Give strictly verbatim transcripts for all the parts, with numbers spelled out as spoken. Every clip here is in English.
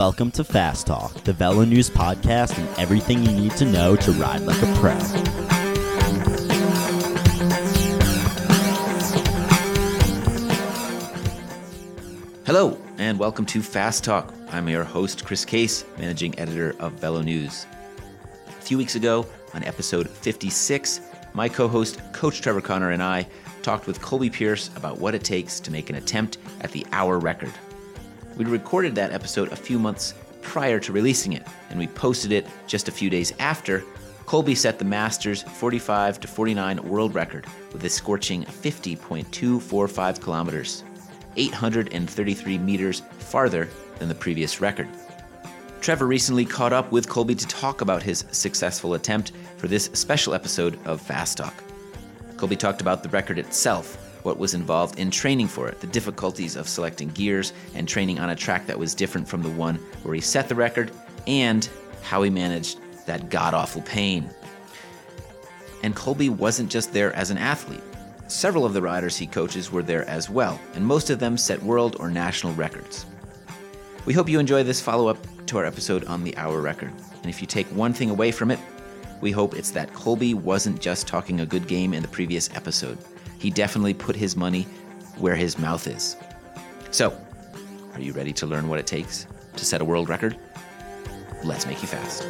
Welcome to Fast Talk, the Velo News podcast and everything you need to know to ride like a pro. Hello, and welcome to Fast Talk. I'm your host, Chris Case, managing editor of Velo News. A few weeks ago, on episode fifty-six, my co-host, Coach Trevor Connor, and I talked with Colby Pierce about what it takes to make an attempt at the hour record. We recorded that episode a few months prior to releasing it, and we posted it just a few days after. Colby set the Masters forty-five to forty-nine world record with a scorching fifty point two four five kilometers, eight hundred thirty-three meters farther than the previous record. Trevor recently caught up with Colby to talk about his successful attempt for this special episode of Fast Talk. Colby talked about the record itself, what was involved in training for it, the difficulties of selecting gears and training on a track that was different from the one where he set the record, and how he managed that god-awful pain. And Colby wasn't just there as an athlete. Several of the riders he coaches were there as well, and most of them set world or national records. We hope you enjoy this follow-up to our episode on the hour record. And if you take one thing away from it, we hope it's that Colby wasn't just talking a good game in the previous episode. He definitely put his money where his mouth is. So, are you ready to learn what it takes to set a world record? Let's make you fast.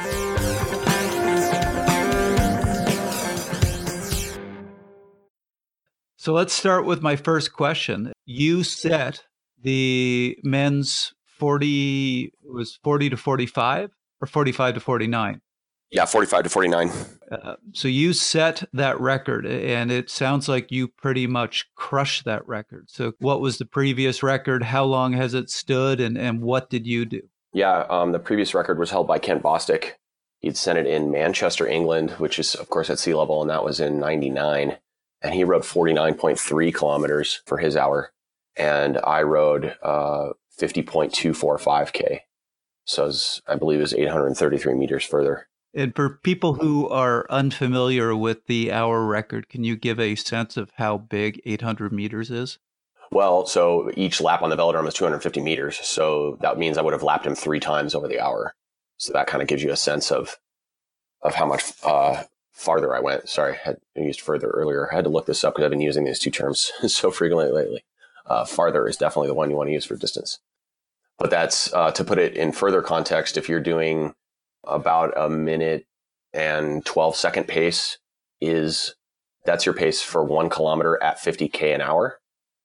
So let's start with my first question. You set the men's forty, it was forty to forty-five or forty-five to forty-nine? Yeah, forty-five to forty-nine. Uh, so you set that record, and it sounds like you pretty much crushed that record. So what was the previous record? How long has it stood, and, and what did you do? Yeah, um, the previous record was held by Kent Bostic. He'd set it in Manchester, England, which is, of course, at sea level, and that was in ninety-nine. And he rode forty-nine point three kilometers for his hour, and I rode uh, fifty point two four five K. So it was, I believe it was eight hundred thirty-three meters further. And for people who are unfamiliar with the hour record, can you give a sense of how big eight hundred meters is? Well, so each lap on the velodrome is two hundred fifty meters. So that means I would have lapped him three times over the hour. So that kind of gives you a sense of of how much uh, farther I went. Sorry, I had used further earlier. I had to look this up because I've been using these two terms so frequently lately. Uh, farther is definitely the one you want to use for distance. But that's, uh, to put it in further context, if you're doing about a minute and twelve second pace, is that's your pace for one kilometer at fifty K an hour.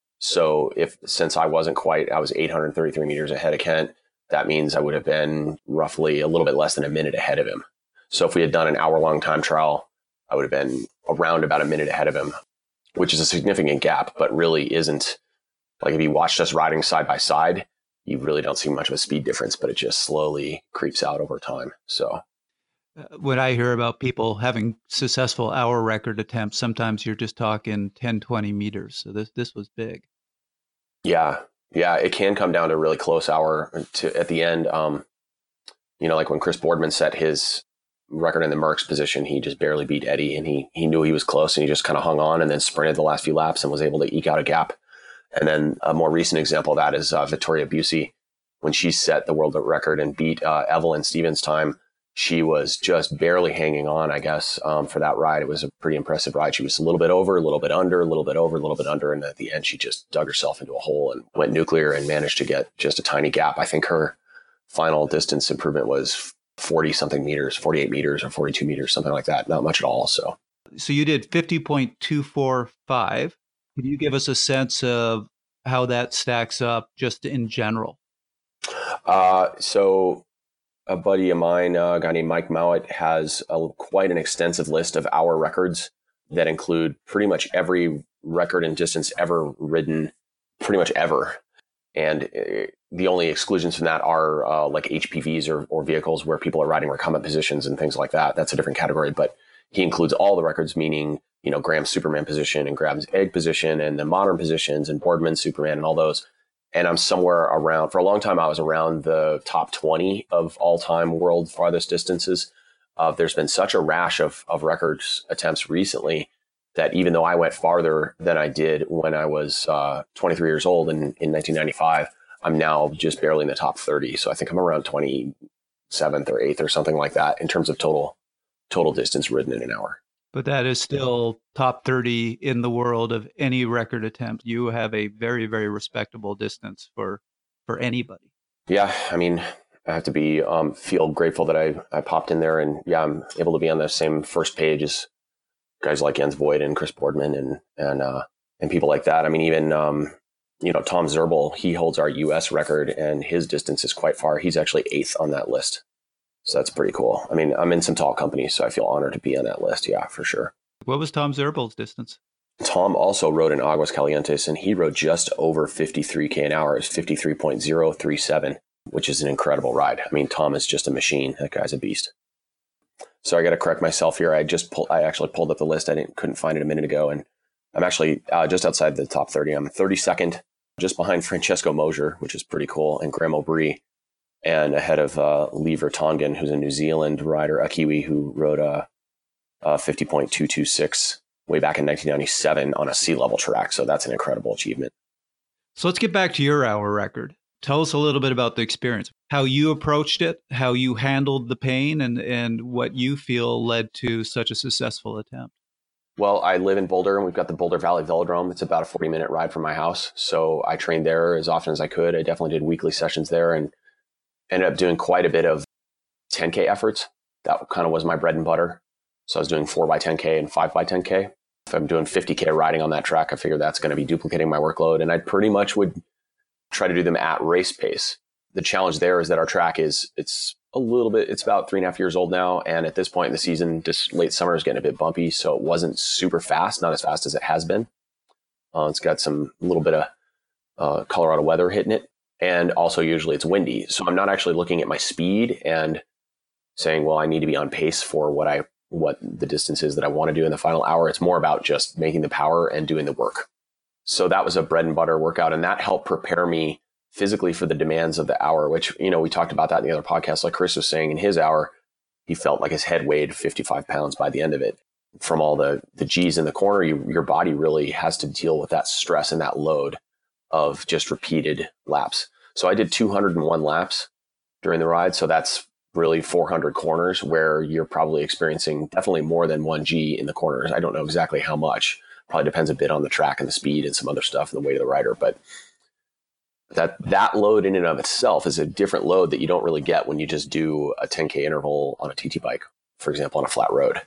So if, since I wasn't quite, I was eight hundred thirty-three meters ahead of Kent, that means I would have been roughly a little bit less than a minute ahead of him. So if we had done an hour long time trial, I would have been around about a minute ahead of him, which is a significant gap, but really isn't. Like if you watched us riding side by side, you really don't see much of a speed difference, but it just slowly creeps out over time. So when I hear about people having successful hour record attempts, sometimes you're just talking ten, twenty meters. So this, this was big. Yeah. Yeah. It can come down to a really close hour to at the end. Um, you know, like when Chris Boardman set his record in the Merckx position, he just barely beat Eddie, and he, he knew he was close, and he just kind of hung on and then sprinted the last few laps and was able to eke out a gap. And then a more recent example of that is uh, Victoria Busey. When she set the world record and beat uh, Evelyn Stevens' time, she was just barely hanging on, I guess, um, for that ride. It was a pretty impressive ride. She was a little bit over, a little bit under, a little bit over, a little bit under. And at the end, she just dug herself into a hole and went nuclear and managed to get just a tiny gap. I think her final distance improvement was forty something meters, forty-eight meters or forty-two meters, something like that. Not much at all. So, so you did fifty point two four five. Can you give us a sense of how that stacks up just in general? Uh, so a buddy of mine, uh, a guy named Mike Mowat, has a, quite an extensive list of hour records that include pretty much every record and distance ever ridden, pretty much ever. And uh, the only exclusions from that are uh, like H P Vs or, or vehicles where people are riding recumbent positions and things like that. That's a different category, but he includes all the records, meaning, you know, Graham's Superman position and Graham's egg position and the modern positions and Boardman's Superman and all those. And I'm somewhere around, for a long time, I was around the top twenty of all time world farthest distances. Uh, there's been such a rash of, of records attempts recently that even though I went farther than I did when I was uh, twenty-three years old in, in nineteen ninety-five, I'm now just barely in the top thirty. So I think I'm around twenty-seventh or eighth or something like that in terms of total total distance ridden in an hour. But that is still top thirty in the world of any record attempt. You have a very, very respectable distance for for anybody. Yeah, I mean, I have to be um, feel grateful that I, I popped in there, and yeah, I'm able to be on the same first page as guys like Jens Voigt and Chris Boardman and and uh, and people like that. I mean, even um, you know, Tom Zerbel, he holds our U S record, and his distance is quite far. He's actually eighth on that list. So that's pretty cool. I mean, I'm in some tall companies, so I feel honored to be on that list. Yeah, for sure. What was Tom Zerbel's distance? Tom also rode in Aguas Calientes, and he rode just over fifty-three K an hour. It's fifty-three point zero three seven, which is an incredible ride. I mean, Tom is just a machine. That guy's a beast. So I got to correct myself here. I just pulled, I actually pulled up the list. I didn't, couldn't find it a minute ago. And I'm actually uh, just outside the top thirty. I'm thirty-second, just behind Francesco Mosier, which is pretty cool, and Graham O'Brien, and ahead of uh, Lee Vertonghen, who's a New Zealand rider, a Kiwi who rode a, a fifty point two two six way back in nineteen ninety-seven on a sea level track. So that's an incredible achievement. So let's get back to your hour record. Tell us a little bit about the experience, how you approached it, how you handled the pain, and, and what you feel led to such a successful attempt. Well, I live in Boulder, and we've got the Boulder Valley Velodrome. It's about a forty minute ride from my house. So I trained there as often as I could. I definitely did weekly sessions there and ended up doing quite a bit of ten K efforts. That kind of was my bread and butter. So I was doing four by ten K and five by ten K. If I'm doing fifty K riding on that track, I figured that's going to be duplicating my workload. And I pretty much would try to do them at race pace. The challenge there is that our track is, it's a little bit, it's about three and a half years old now. And at this point in the season, just late summer is getting a bit bumpy. So it wasn't super fast, not as fast as it has been. Uh, it's got some little bit of uh, Colorado weather hitting it. And also usually it's windy. So I'm not actually looking at my speed and saying, well, I need to be on pace for what I, what the distance is that I want to do in the final hour. It's more about just making the power and doing the work. So that was a bread and butter workout, and that helped prepare me physically for the demands of the hour, which, you know, we talked about that in the other podcast. Like Chris was saying, in his hour, he felt like his head weighed fifty-five pounds by the end of it. From all the, the G's in the corner, you, your body really has to deal with that stress and that load of just repeated laps. So I did two hundred one laps during the ride. So that's really four hundred corners where you're probably experiencing definitely more than one G in the corners. I don't know exactly how much. Probably depends a bit on the track and the speed and some other stuff and the weight of the rider. But that that load in and of itself is a different load that you don't really get when you just do a ten K interval on a T T bike, for example, on a flat road.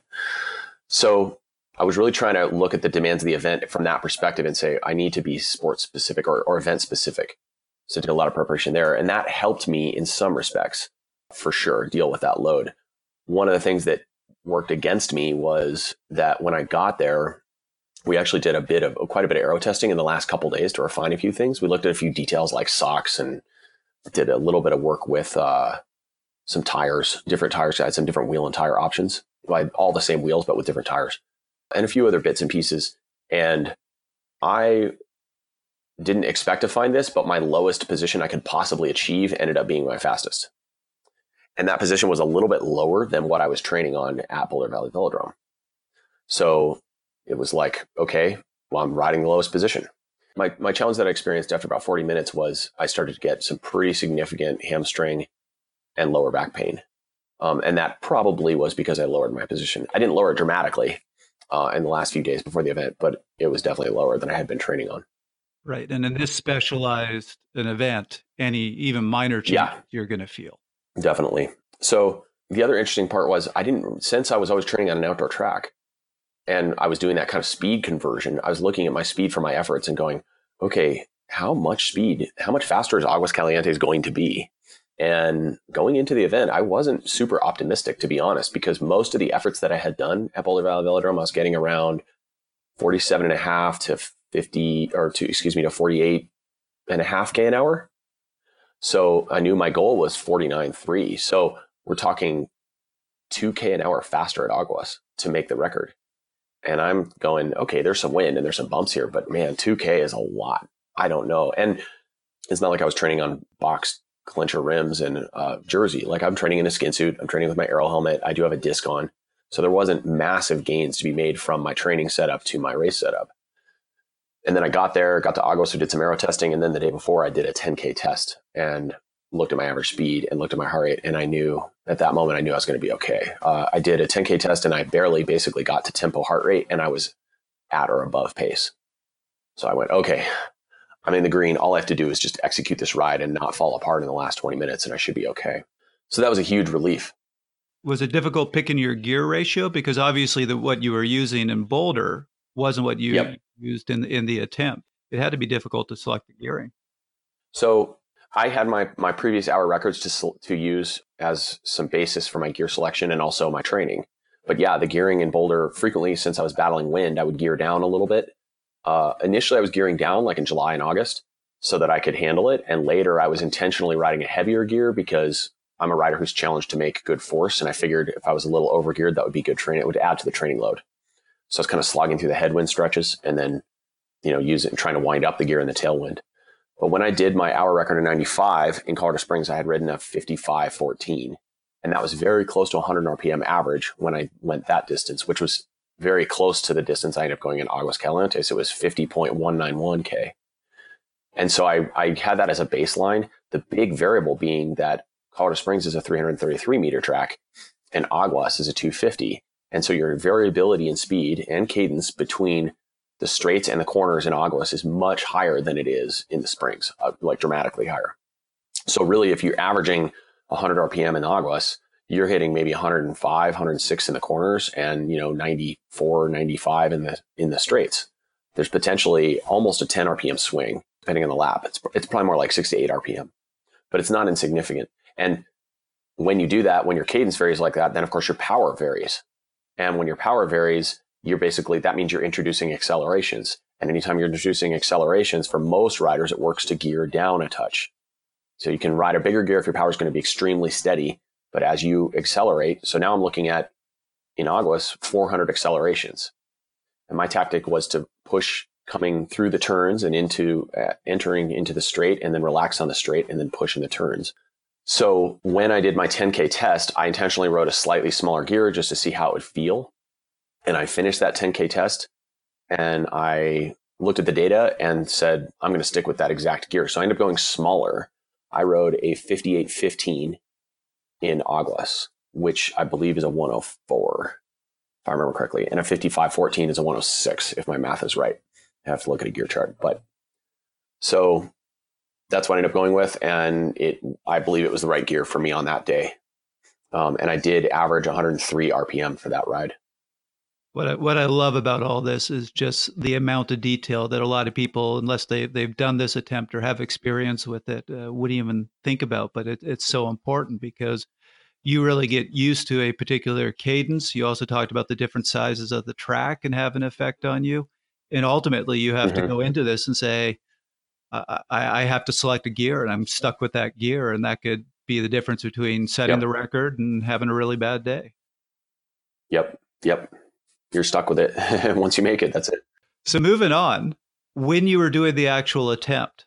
So I was really trying to look at the demands of the event from that perspective and say, I need to be sports specific or, or event specific. So I did a lot of preparation there. And that helped me in some respects, for sure, deal with that load. One of the things that worked against me was that when I got there, we actually did a bit of quite a bit of aero testing in the last couple of days to refine a few things. We looked at a few details like socks and did a little bit of work with uh, some tires, different tires. I had some different wheel and tire options. I had all the same wheels, but with different tires and a few other bits and pieces. And I didn't expect to find this, but my lowest position I could possibly achieve ended up being my fastest. And that position was a little bit lower than what I was training on at Boulder Valley Velodrome. So it was like, okay, well, I'm riding the lowest position. My my challenge that I experienced after about forty minutes was I started to get some pretty significant hamstring and lower back pain. Um, and that probably was because I lowered my position. I didn't lower it dramatically uh, in the last few days before the event, but it was definitely lower than I had been training on. Right. And in this specialized an event, any even minor change yeah. you're going to feel. Definitely. So the other interesting part was I didn't, since I was always training on an outdoor track and I was doing that kind of speed conversion, I was looking at my speed for my efforts and going, okay, how much speed, how much faster is Aguas Calientes going to be? And going into the event, I wasn't super optimistic, to be honest, because most of the efforts that I had done at Boulder Valley Velodrome, I was getting around forty-seven and a half to fifty or to, excuse me, to forty-eight and a half K an hour. So I knew my goal was forty-nine point three. So we're talking two K an hour faster at Aguas to make the record. And I'm going, okay, there's some wind and there's some bumps here, but man, two K is a lot. I don't know. And it's not like I was training on boxed clincher rims and uh, jersey. Like I'm training in a skin suit. I'm training with my aero helmet. I do have a disc on. So there wasn't massive gains to be made from my training setup to my race setup. And then I got there, got to Aguas, who did some aero testing. And then the day before I did a ten K test and looked at my average speed and looked at my heart rate. And I knew at that moment, I knew I was going to be okay. Uh, I did a ten K test and I barely basically got to tempo heart rate and I was at or above pace. So I went, okay, I'm in the green. All I have to do is just execute this ride and not fall apart in the last twenty minutes and I should be okay. So that was a huge relief. Was it difficult picking your gear ratio? Because obviously the, what you were using in Boulder wasn't what you Yep. used in, in the attempt. It had to be difficult to select the gearing. So I had my, my previous hour records to, to use as some basis for my gear selection and also my training. But yeah, the gearing in Boulder, frequently since I was battling wind, I would gear down a little bit. Uh, initially, I was gearing down like in July and August so that I could handle it. And later I was intentionally riding a heavier gear because I'm a rider who's challenged to make good force. And I figured if I was a little overgeared, that would be good training. It would add to the training load. So I was kind of slogging through the headwind stretches and then, you know, use it and trying to wind up the gear in the tailwind. But when I did my hour record in ninety-five in Colorado Springs, I had ridden a fifty-five fourteen. And that was very close to one hundred R P M average when I went that distance, which was very close to the distance I ended up going in Aguas Calientes. It was fifty point one nine one K. And so I, I had that as a baseline, the big variable being that Colorado Springs is a three hundred thirty-three meter track and Aguas is a two fifty. And so your variability in speed and cadence between the straights and the corners in Aguas is much higher than it is in the Springs, uh, like dramatically higher. So really, if you're averaging one hundred R P M in Aguas, you're hitting maybe one hundred five, one hundred six in the corners and, you know, ninety-four, ninety-five in the, in the straights. There's potentially almost a ten R P M swing, depending on the lap. It's, it's probably more like six to eight R P M, but it's not insignificant. And when you do that, when your cadence varies like that, then of course your power varies. And when your power varies, you're basically, that means you're introducing accelerations. And anytime you're introducing accelerations, for most riders, it works to gear down a touch. So you can ride a bigger gear if your power is going to be extremely steady. But as you accelerate, so now I'm looking at, in Aguas, four hundred accelerations. And my tactic was to push coming through the turns and into uh, entering into the straight and then relax on the straight and then push in the turns. So when I did my ten K test, I intentionally rode a slightly smaller gear just to see how it would feel. And I finished that ten K test and I looked at the data and said, I'm going to stick with that exact gear. So I ended up going smaller. I rode a fifty-eight fifteen in Aguas, which I believe is a one oh four, if I remember correctly. And a fifty-five fourteen is a one oh six, if my math is right. I have to look at a gear chart. But so that's what I ended up going with. And it, I believe it was the right gear for me on that day. Um, and I did average one hundred three R P M for that ride. What I, what I love about all this is just the amount of detail that a lot of people, unless they, they've done this attempt or have experience with it, uh, wouldn't even think about. But it, it's so important because you really get used to a particular cadence. You also talked about the different sizes of the track and have an effect on you. And ultimately, you have mm-hmm. to go into this and say, I, I have to select a gear and I'm stuck with that gear. And that could be the difference between setting yep. the record and having a really bad day. Yep. Yep. You're stuck with it. Once you make it, that's it. So moving on, when you were doing the actual attempt,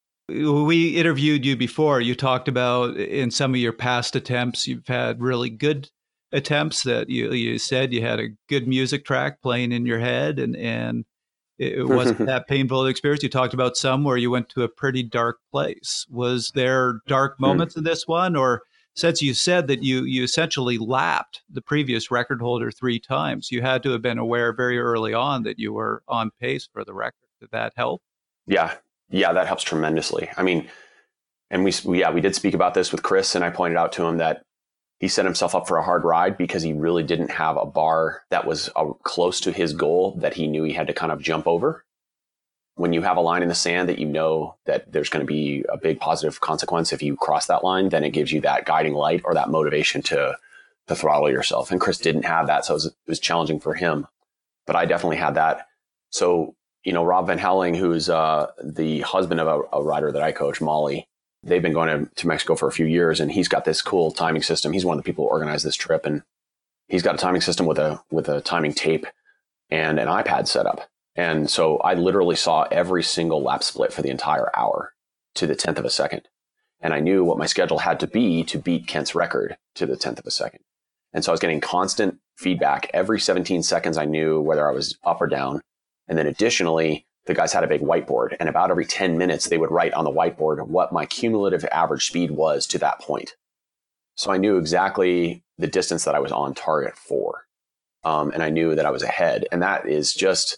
we interviewed you before. You talked about in some of your past attempts, you've had really good attempts that you, you said you had a good music track playing in your head and, and it wasn't that painful an experience. You talked about some where you went to a pretty dark place. Was there dark moments mm. in this one? Or since you said that you you essentially lapped the previous record holder three times, you had to have been aware very early on that you were on pace for the record. Did that help? Yeah. Yeah, that helps tremendously. I mean, and we, we yeah, we did speak about this with Chris, and I pointed out to him that he set himself up for a hard ride because he really didn't have a bar that was uh, close to his goal that he knew he had to kind of jump over. When you have a line in the sand that you know that there's going to be a big positive consequence if you cross that line, then it gives you that guiding light or that motivation to, to throttle yourself. And Chris didn't have that, so it was, it was challenging for him. But I definitely had that. So, you know, Rob Van Helling, who's uh, the husband of a, a rider that I coach, Molly, they've been going to, to Mexico for a few years, and he's got this cool timing system. He's one of the people who organized this trip, and he's got a timing system with a with a timing tape and an iPad set up. And so I literally saw every single lap split for the entire hour to the tenth of a second. And I knew what my schedule had to be to beat Kent's record to the tenth of a second. And so I was getting constant feedback. Every seventeen seconds, I knew whether I was up or down. And then additionally, the guys had a big whiteboard, and about every ten minutes, they would write on the whiteboard what my cumulative average speed was to that point. So I knew exactly the distance that I was on target for. Um, and I knew that I was ahead. And that is just,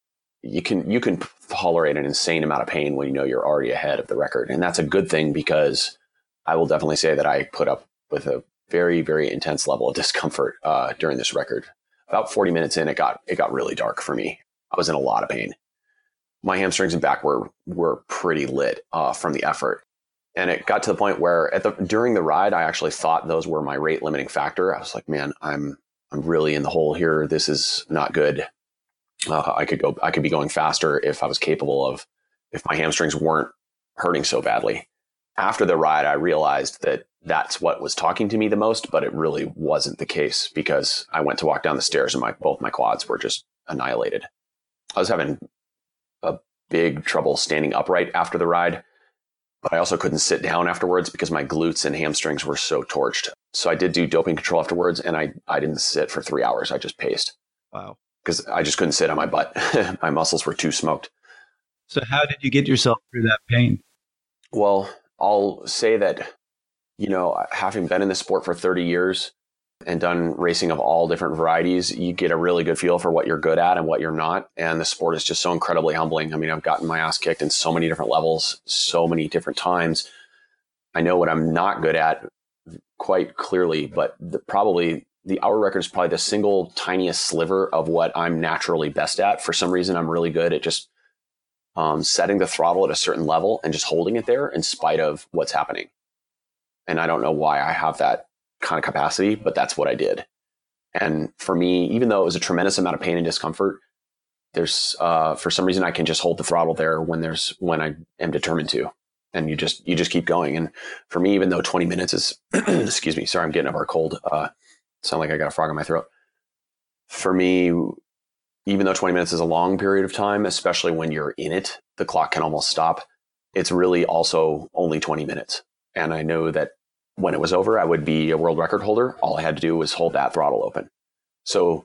you can, you can tolerate an insane amount of pain when you know you're already ahead of the record. And that's a good thing, because I will definitely say that I put up with a very, very intense level of discomfort uh, during this record. About forty minutes in, it got, it got really dark for me. I was in a lot of pain. My hamstrings and back were were pretty lit uh, from the effort. And it got to the point where at the during the ride, I actually thought those were my rate limiting factor. I was like, man, I'm I'm really in the hole here. This is not good. Uh, I could go I could be going faster if I was capable of, if my hamstrings weren't hurting so badly. After the ride, I realized that that's what was talking to me the most, but it really wasn't the case, because I went to walk down the stairs and my both my quads were just annihilated. I was having a big trouble standing upright after the ride, but I also couldn't sit down afterwards because my glutes and hamstrings were so torched. So I did do doping control afterwards, and I, I didn't sit for three hours. I just paced. Wow. Because I just couldn't sit on my butt. My muscles were too smoked. So how did you get yourself through that pain? Well, I'll say that, you know, having been in the sport for thirty years and done racing of all different varieties, you get a really good feel for what you're good at and what you're not. And the sport is just so incredibly humbling. I mean, I've gotten my ass kicked in so many different levels, so many different times. I know what I'm not good at quite clearly, but the, probably the hour record is probably the single tiniest sliver of what I'm naturally best at. For some reason, I'm really good at just um, setting the throttle at a certain level and just holding it there in spite of what's happening. And I don't know why I have that kind of capacity, but that's what I did. And for me, even though it was a tremendous amount of pain and discomfort, there's uh, for some reason I can just hold the throttle there when there's when I am determined to, and you just you just keep going. And for me, even though twenty minutes is excuse me, sorry, I'm getting over a cold. Uh, sound like I got a frog in my throat. For me, even though twenty minutes is a long period of time, especially when you're in it, the clock can almost stop. It's really also only twenty minutes, and I know that when it was over, I would be a world record holder. All I had to do was hold that throttle open. So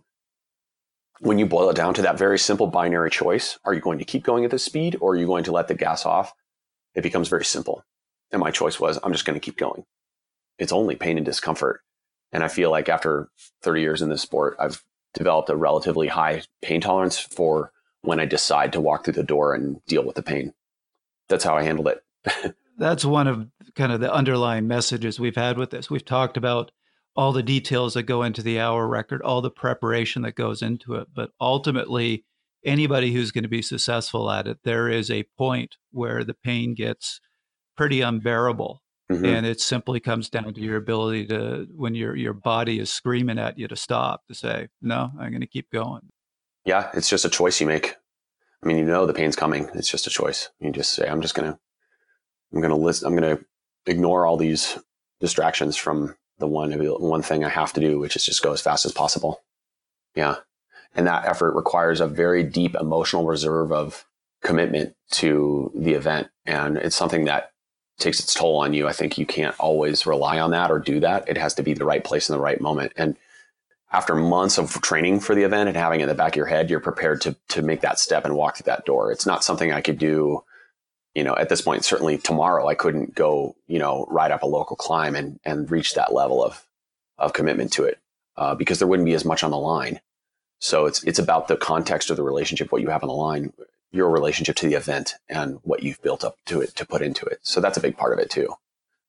when you boil it down to that very simple binary choice, are you going to keep going at this speed, or are you going to let the gas off? It becomes very simple. And my choice was, I'm just going to keep going. It's only pain and discomfort. And I feel like after thirty years in this sport, I've developed a relatively high pain tolerance for when I decide to walk through the door and deal with the pain. That's how I handled it. That's one of kind of the underlying messages we've had with this. We've talked about all the details that go into the hour record, all the preparation that goes into it. But ultimately, anybody who's going to be successful at it, there is a point where the pain gets pretty unbearable. Mm-hmm. And it simply comes down to your ability to, when your your body is screaming at you to stop, to say, no, I'm going to keep going. Yeah, it's just a choice you make. I mean, you know the pain's coming. It's just a choice. You just say, I'm just going to I'm going to list, I'm going to ignore all these distractions from the one, one thing I have to do, which is just go as fast as possible. Yeah. And that effort requires a very deep emotional reserve of commitment to the event. And it's something that takes its toll on you. I think you can't always rely on that or do that. It has to be the right place in the right moment. And after months of training for the event and having it in the back of your head, you're prepared to, to make that step and walk through that door. It's not something I could do. You know, at this point, certainly tomorrow, I couldn't go, you know, ride up a local climb and, and reach that level of, of commitment to it uh, because there wouldn't be as much on the line. So it's, it's about the context of the relationship, what you have on the line, your relationship to the event and what you've built up to it to put into it. So that's a big part of it too.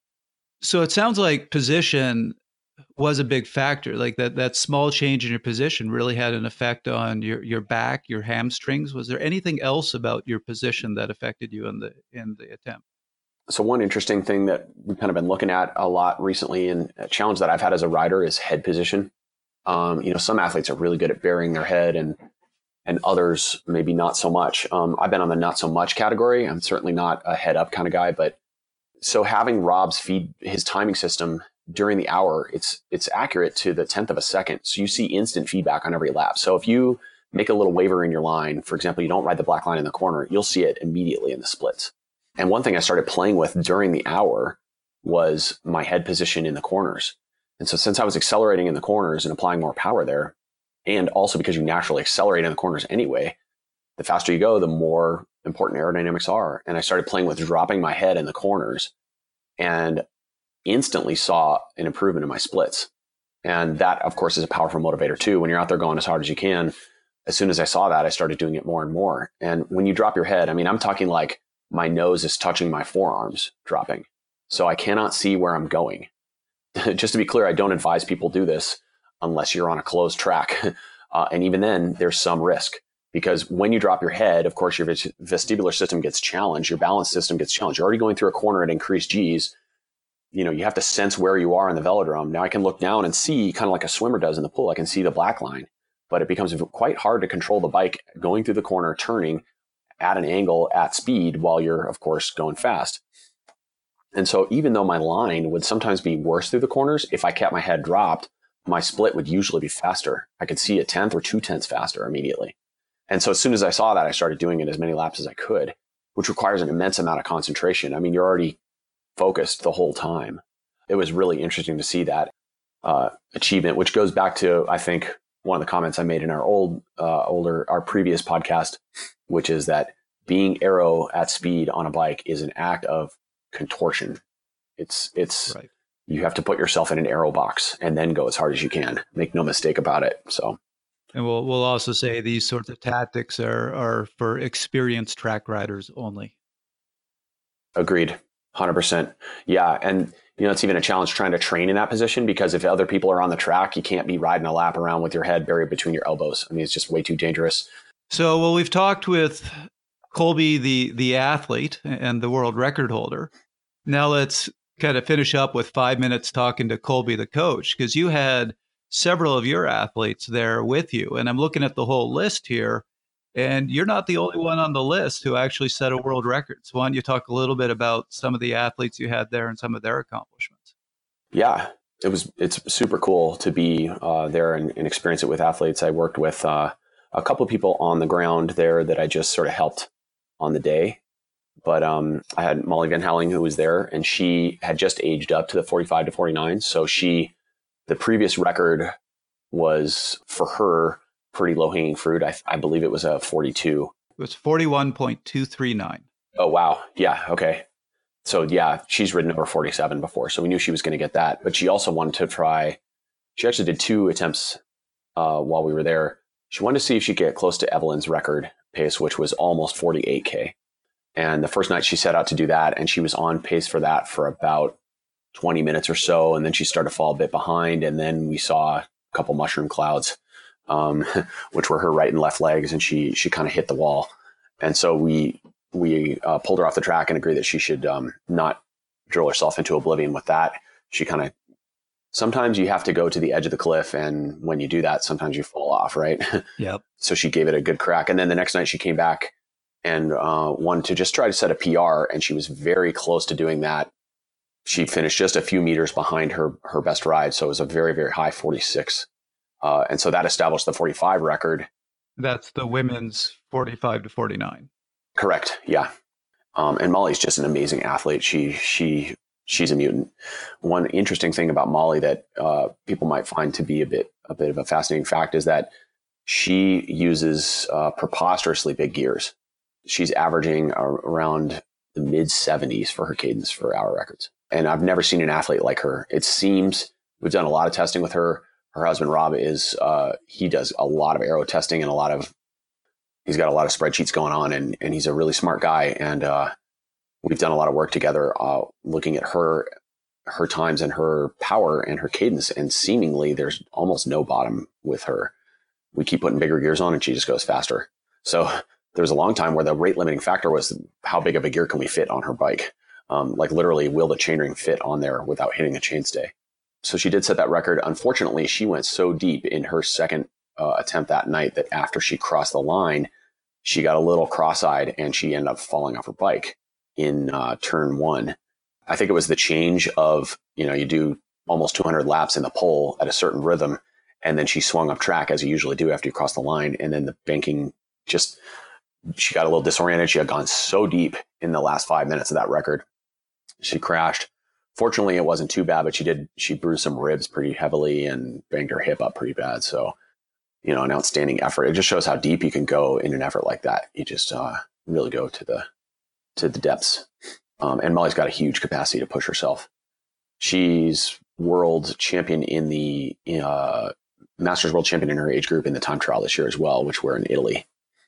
So it sounds like position was a big factor. Like that, that small change in your position really had an effect on your, your back, your hamstrings. Was there anything else about your position that affected you in the, in the attempt? So one interesting thing that we've kind of been looking at a lot recently, and a challenge that I've had as a rider, is head position. Um, you know, some athletes are really good at burying their head and, and others maybe not so much. Um, I've been on the not so much category. I'm certainly not a head up kind of guy, but so having Rob's feed his timing system during the hour, it's it's accurate to the tenth of a second. So you see instant feedback on every lap. So if you make a little waver in your line, for example, you don't ride the black line in the corner, you'll see it immediately in the splits. And one thing I started playing with during the hour was my head position in the corners. And so since I was accelerating in the corners and applying more power there, and also because you naturally accelerate in the corners anyway, the faster you go, the more important aerodynamics are. And I started playing with dropping my head in the corners and instantly saw an improvement in my splits. And that, of course, is a powerful motivator too. When you're out there going as hard as you can, as soon as I saw that, I started doing it more and more. And when you drop your head, I mean, I'm talking like my nose is touching my forearms dropping. So I cannot see where I'm going. Just to be clear, I don't advise people do this unless you're on a closed track. Uh, and even then, there's some risk. Because when you drop your head, of course, your vestibular system gets challenged. Your balance system gets challenged. You're already going through a corner at increased G's. You know, you have to sense where you are in the velodrome. Now I can look down and see, kind of like a swimmer does in the pool, I can see the black line. But it becomes quite hard to control the bike going through the corner, turning at an angle at speed while you're, of course, going fast. And so even though my line would sometimes be worse through the corners, if I kept my head dropped, my split would usually be faster. I could see a tenth or two tenths faster immediately. And so as soon as I saw that, I started doing it as many laps as I could, which requires an immense amount of concentration. I mean, you're already focused the whole time. It was really interesting to see that uh, achievement, which goes back to, I think, one of the comments I made in our old, uh, older, our previous podcast, which is that being aero at speed on a bike is an act of contortion. It's, it's, right. You have to put yourself in an aero box and then go as hard as you can. Make no mistake about it. So. And we'll we'll also say these sorts of tactics are are for experienced track riders only. Agreed, one hundred percent. Yeah, and you know it's even a challenge trying to train in that position because if other people are on the track, you can't be riding a lap around with your head buried between your elbows. I mean, it's just way too dangerous. So, well, we've talked with Colby, the the athlete and the world record holder. Now let's kind of finish up with five minutes talking to Colby, the coach, because you had several of your athletes there with you. And I'm looking at the whole list here, and you're not the only one on the list who actually set a world record. So why don't you talk a little bit about some of the athletes you had there and some of their accomplishments? Yeah, it was, it's super cool to be uh, there and, and experience it with athletes. I worked with uh, a couple of people on the ground there that I just sort of helped on the day. But um, I had Molly Van Halling who was there, and she had just aged up to the forty-five to forty-nine. So she, the previous record was for her pretty low hanging fruit. I, I believe it was a forty-two. It was forty-one point two three nine. Oh, wow. Yeah. Okay. So yeah, she's ridden over forty-seven before. So we knew she was going to get that, but she also wanted to try, she actually did two attempts uh, while we were there. She wanted to see if she could get close to Evelyn's record pace, which was almost forty-eight K. And the first night she set out to do that, and she was on pace for that for about twenty minutes or so. And then she started to fall a bit behind. And then we saw a couple mushroom clouds, um, which were her right and left legs. And she, she kind of hit the wall. And so we, we uh, pulled her off the track and agreed that she should um, not drill herself into oblivion with that. She kind of, sometimes you have to go to the edge of the cliff. And when you do that, sometimes you fall off, right? Yep. So she gave it a good crack. And then the next night she came back and uh, wanted to just try to set a P R. And she was very close to doing that. She finished just a few meters behind her, her best ride. So it was a very, very high forty-six. Uh, and so that established the forty-five record. That's the women's forty-five to forty-nine. Correct. Yeah. Um, and Molly's just an amazing athlete. She, she, she's a mutant. One interesting thing about Molly that uh, people might find to be a bit, a bit of a fascinating fact is that she uses uh, preposterously big gears. She's averaging uh, around the mid seventies for her cadence for hour records. And I've never seen an athlete like her. It seems we've done a lot of testing with her. Her husband, Rob, is, uh, he does a lot of aero testing and a lot of, he's got a lot of spreadsheets going on, and, and he's a really smart guy. And, uh, we've done a lot of work together, uh, looking at her, her times and her power and her cadence. And seemingly there's almost no bottom with her. We keep putting bigger gears on and she just goes faster. So there was a long time where the rate limiting factor was how big of a gear can we fit on her bike? Um, like literally, will the chainring fit on there without hitting a chainstay? So she did set that record. Unfortunately, she went so deep in her second uh, attempt that night that after she crossed the line, she got a little cross-eyed and she ended up falling off her bike in uh, turn one. I think it was the change of, you know, you do almost two hundred laps in the pole at a certain rhythm, and then she swung up track as you usually do after you cross the line. And then the banking just, she got a little disoriented. She had gone so deep in the last five minutes of that record. She crashed. Fortunately, it wasn't too bad, but she did, she bruised some ribs pretty heavily and banged her hip up pretty bad. So you know, an outstanding effort. It just shows how deep you can go in an effort like that. You just uh, really go to the to the depths. Um, and Molly's got a huge capacity to push herself. She's world champion in the uh, Masters World Champion in her age group in the time trial this year as well, which we're in Italy.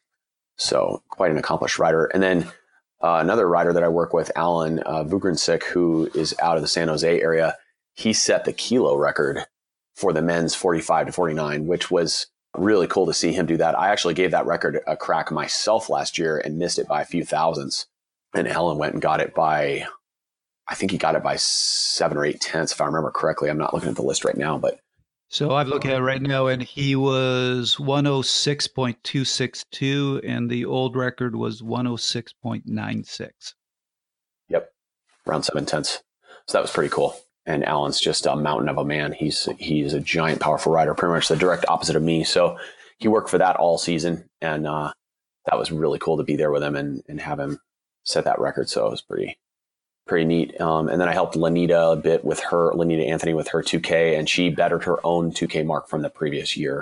So quite an accomplished rider. And then uh, another rider that I work with, Alan uh, Vugrensik, who is out of the San Jose area, he set the kilo record for the men's forty-five to forty-nine, which was really cool to see him do that. I actually gave that record a crack myself last year and missed it by a few thousandths. And Alan went and got it by, I think he got it by seven or eight tenths, if I remember correctly. I'm not looking at the list right now, but. So I'm looking at it right now, and he was one oh six point two six two, and the old record was one oh six point nine six. Yep, around seven tenths. So that was pretty cool. And Alan's just a mountain of a man. He's he's a giant, powerful rider, pretty much the direct opposite of me. So he worked for that all season, and uh, that was really cool to be there with him and, and have him set that record. So it was pretty pretty neat. Um, and then I helped Lanita a bit with her, Lanita Anthony with her two K, and she bettered her own two K mark from the previous year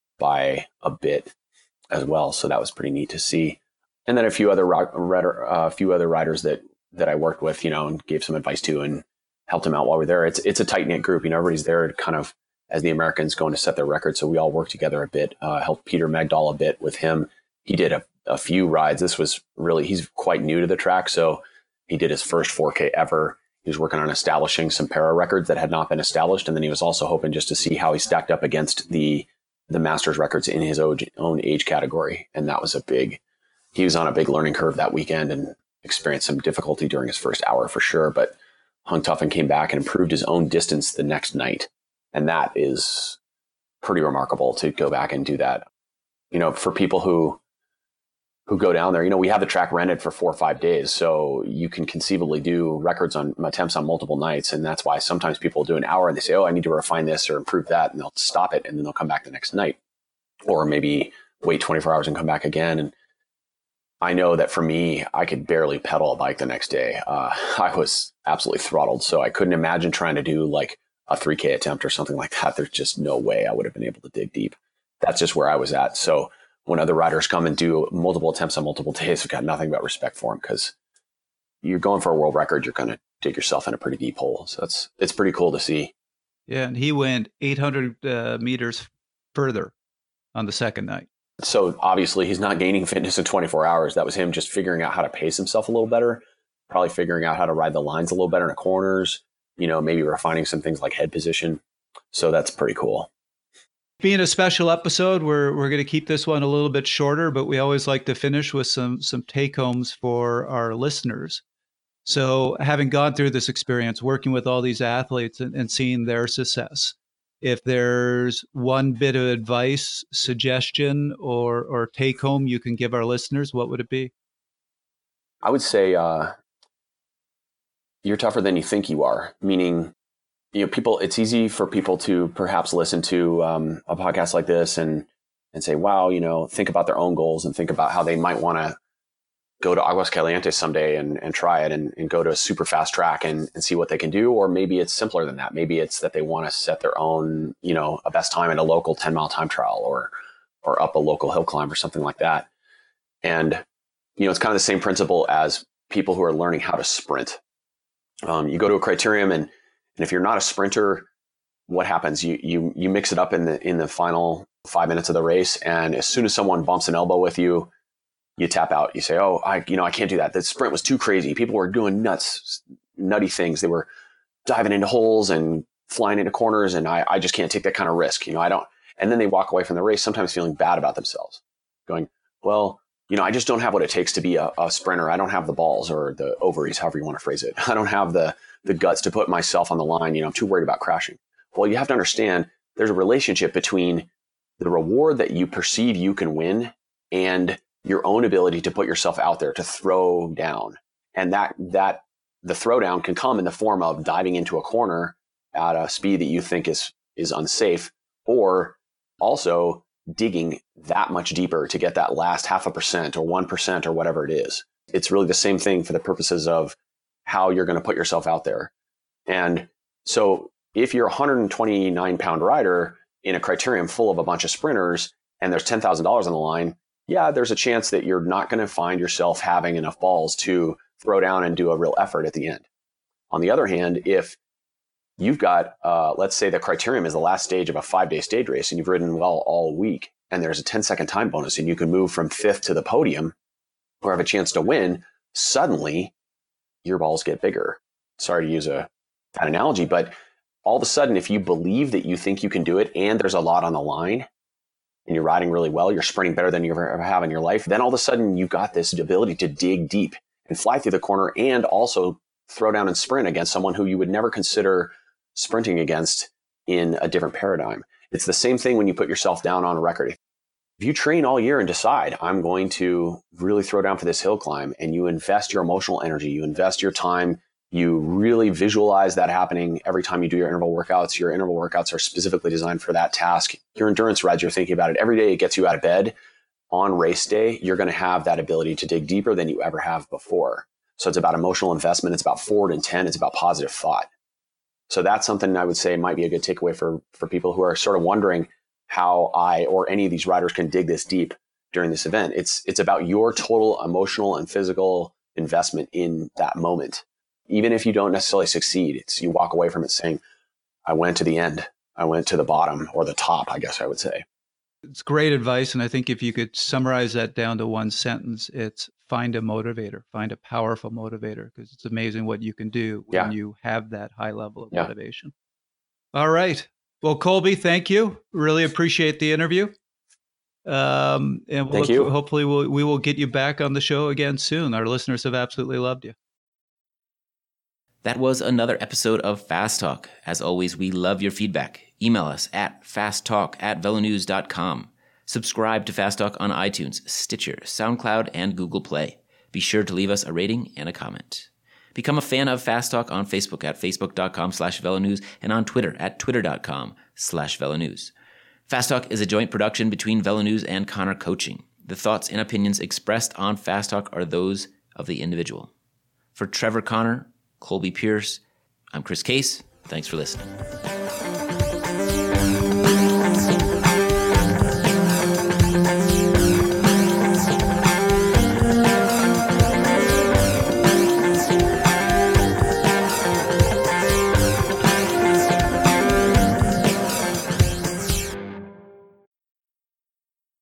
by a bit as well. So that was pretty neat to see. And then a few other rider, uh, a few other riders that that I worked with, you know, and gave some advice to and helped them out while we were there. It's it's a tight knit group. You know, everybody's there kind of as the Americans going to set their record. So we all worked together a bit. Uh, helped Peter Magdahl a bit with him. He did a, a few rides. This was really, he's quite new to the track. So he did his first four K ever. He was working on establishing some para records that had not been established. And then he was also hoping just to see how he stacked up against the the Masters records in his own age category. And that was a big, he was on a big learning curve that weekend and experienced some difficulty during his first hour for sure, but hung tough and came back and improved his own distance the next night. And that is pretty remarkable to go back and do that. You know, for people who who go down there, you know, we have the track rented for four or five days. So you can conceivably do records on attempts on multiple nights. And that's why sometimes people do an hour and they say, oh, I need to refine this or improve that. And they'll stop it and then they'll come back the next night, or maybe wait twenty-four hours and come back again. And I know that for me, I could barely pedal a bike the next day. Uh, I was absolutely throttled. So I couldn't imagine trying to do like a three K attempt or something like that. There's just no way I would have been able to dig deep. That's just where I was at. So when other riders come and do multiple attempts on multiple days, I've got nothing but respect for them, because you're going for a world record. You're going to dig yourself in a pretty deep hole. So that's, it's pretty cool to see. Yeah. And he went eight hundred uh, meters further on the second night. So obviously he's not gaining fitness in twenty-four hours. That was him just figuring out how to pace himself a little better, probably figuring out how to ride the lines a little better in the corners, you know, maybe refining some things like head position. So that's pretty cool. Being a special episode, we're we're going to keep this one a little bit shorter, but we always like to finish with some some take-homes for our listeners. So having gone through this experience, working with all these athletes and, and seeing their success, if there's one bit of advice, suggestion, or or take-home you can give our listeners, what would it be? I would say uh, you're tougher than you think you are, meaning, you know, people, it's easy for people to perhaps listen to um, a podcast like this and, and say, wow, you know, think about their own goals and think about how they might want to go to Aguascalientes someday and, and try it and, and go to a super fast track and, and see what they can do. Or maybe it's simpler than that. Maybe it's that they want to set their own, you know, a best time at a local ten mile time trial or, or up a local hill climb or something like that. And, you know, it's kind of the same principle as people who are learning how to sprint. Um, you go to a criterium and, And if you're not a sprinter, what happens? You you you mix it up in the in the final five minutes of the race, and as soon as someone bumps an elbow with you, you tap out. You say, "Oh, I you know I can't do that. The sprint was too crazy. People were doing nuts, nutty things. They were diving into holes and flying into corners, and I I just can't take that kind of risk. You know, I don't." And then they walk away from the race, sometimes feeling bad about themselves, going, "Well, you know, I just don't have what it takes to be a, a sprinter. I don't have the balls or the ovaries, however you want to phrase it. I don't have the the guts to put myself on the line. You know, I'm too worried about crashing." Well, you have to understand there's a relationship between the reward that you perceive you can win and your own ability to put yourself out there to throw down. And that, that the throwdown can come in the form of diving into a corner at a speed that you think is, is unsafe, or also digging that much deeper to get that last half a percent or one percent or whatever it is. It's really the same thing for the purposes of how you're going to put yourself out there. And so if you're a one hundred twenty-nine pound rider in a criterium full of a bunch of sprinters and there's ten thousand dollars on the line, yeah, there's a chance that you're not going to find yourself having enough balls to throw down and do a real effort at the end. On the other hand, if you've got, uh, let's say the criterium is the last stage of a five-day stage race and you've ridden well all week, and there's a ten-second time bonus and you can move from fifth to the podium or have a chance to win, suddenly your balls get bigger. Sorry to use a that analogy, but all of a sudden, if you believe that you think you can do it and there's a lot on the line and you're riding really well, you're sprinting better than you ever, ever have in your life, then all of a sudden you've got this ability to dig deep and fly through the corner and also throw down and sprint against someone who you would never consider sprinting against in a different paradigm. It's the same thing when you put yourself down on a record. If you train all year and decide, I'm going to really throw down for this hill climb, and you invest your emotional energy, you invest your time, you really visualize that happening every time you do your interval workouts. Your interval workouts are specifically designed for that task. Your endurance rides, you're thinking about it every day. It gets you out of bed. On race day, you're going to have that ability to dig deeper than you ever have before. So it's about emotional investment. It's about forward intent. It's about positive thought. So that's something I would say might be a good takeaway for, for people who are sort of wondering how I or any of these riders can dig this deep during this event. It's, it's about your total emotional and physical investment in that moment. Even if you don't necessarily succeed, it's you walk away from it saying, I went to the end. I went to the bottom or the top, I guess I would say. It's great advice. And I think if you could summarize that down to one sentence, it's find a motivator, find a powerful motivator, because it's amazing what you can do when Yeah. you have that high level of Yeah. motivation. All right. Well, Colby, thank you. Really appreciate the interview. Um, and we'll Thank look, you. hopefully we'll, we will get you back on the show again soon. Our listeners have absolutely loved you. That was another episode of Fast Talk. As always, we love your feedback. Email us at fasttalk at velonews dot com. Subscribe to Fast Talk on iTunes, Stitcher, SoundCloud, and Google Play. Be sure to leave us a rating and a comment. Become a fan of Fast Talk on Facebook at facebook.com slash velonews and on Twitter at twitter.com slash velonews. Fast Talk is a joint production between VeloNews and Connor Coaching. The thoughts and opinions expressed on Fast Talk are those of the individual. For Trevor Connor, Colby Pierce, I'm Chris Case. Thanks for listening.